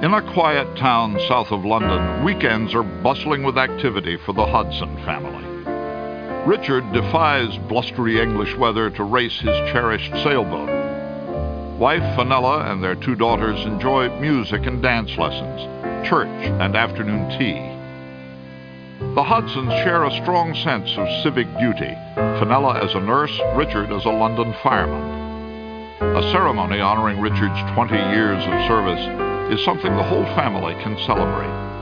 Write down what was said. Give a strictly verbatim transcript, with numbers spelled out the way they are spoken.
In a quiet town south of London, weekends are bustling with activity for the Hodson family. Richard defies blustery English weather to race his cherished sailboat. Wife Fenella and their two daughters enjoy music and dance lessons, church and afternoon tea. The Hodsons share a strong sense of civic duty, Fenella as a nurse, Richard as a London fireman. A ceremony honoring Richard's twenty years of service is something the whole family can celebrate.